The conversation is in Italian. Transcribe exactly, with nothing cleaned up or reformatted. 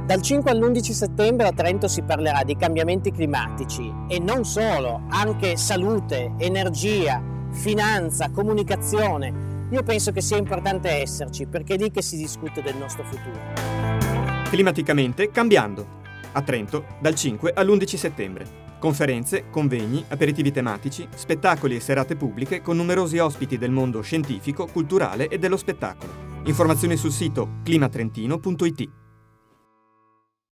Dal cinque all'undici settembre a Trento si parlerà di cambiamenti climatici e non solo, anche salute, energia, finanza, comunicazione. Io penso che sia importante esserci perché è lì che si discute del nostro futuro. Climaticamente cambiando. A Trento dal cinque all'undici settembre. Conferenze, convegni, aperitivi tematici, spettacoli e serate pubbliche con numerosi ospiti del mondo scientifico, culturale e dello spettacolo. Informazioni sul sito climatrentino punto it.